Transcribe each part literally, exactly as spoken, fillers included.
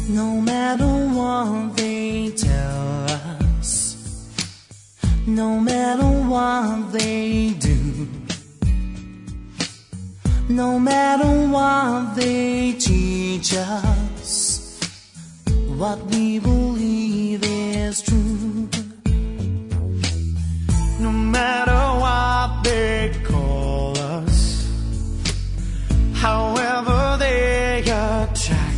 No matter what they tell us, no matter what they do, no matter what they teach us, what we believe is true. No matter what they call us, however they attack,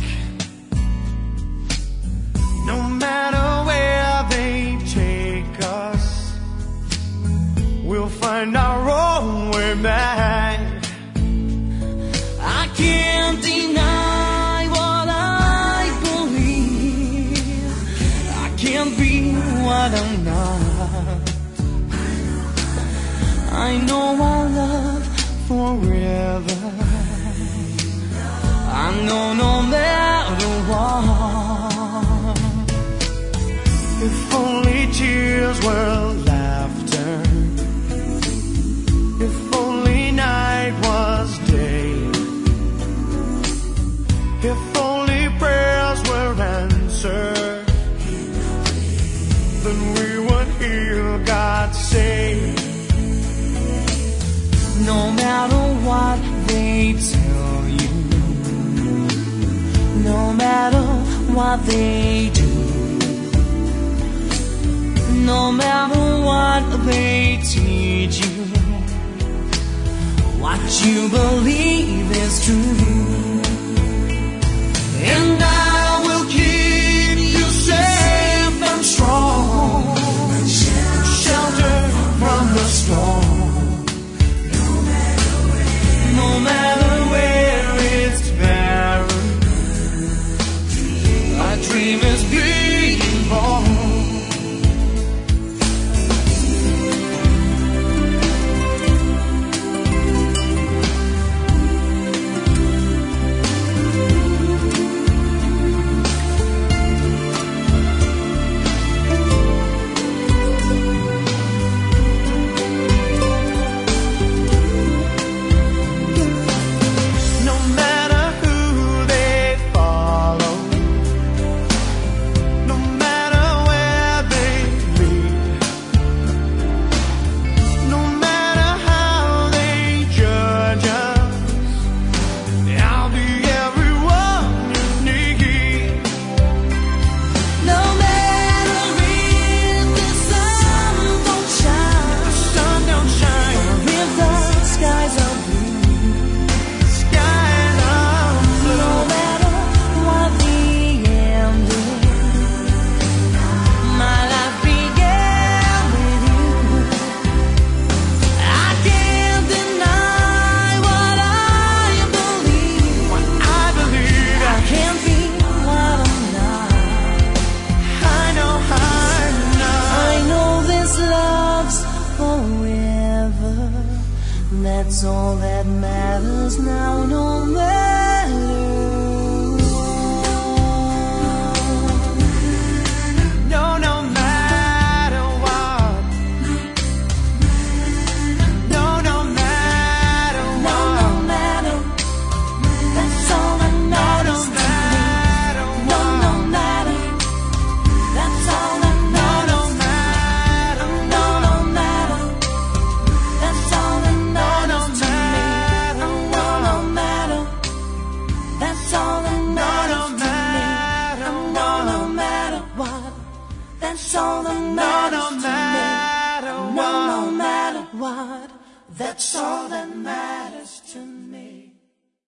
no matter where they take us, we'll find our own way back. I can't deny what I believe. I can't be what I'm not. I know our love forever. I know no matter what. If only tears were laughter, if only night was day, if only prayers were answered, then we would hear God say, no matter what they tell you, no matter what they do, no matter what they teach you, what you believe is true. And I will keep you safe and strong, sheltered from the storm. No matter where it's barren, our dream is being born. That's all that matters now, no matter what. No, no matter what. No, no matter what. No, no matter. That's all that matters to me. No, no matter. That's all that matters. No, no matter. That's all that matters. That's all that matters to me. No, no matter what. That's all that matters to me.